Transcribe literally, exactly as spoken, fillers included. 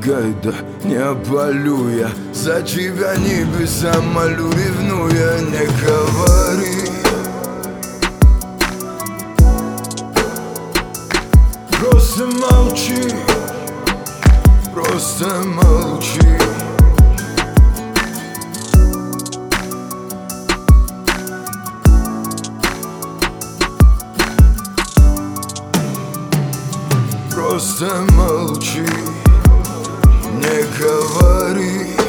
помогай, да не опалю я. За тебя небеса молю, ревнуя, не говори. Просто молчи, просто молчи. Просто молчи, не говори.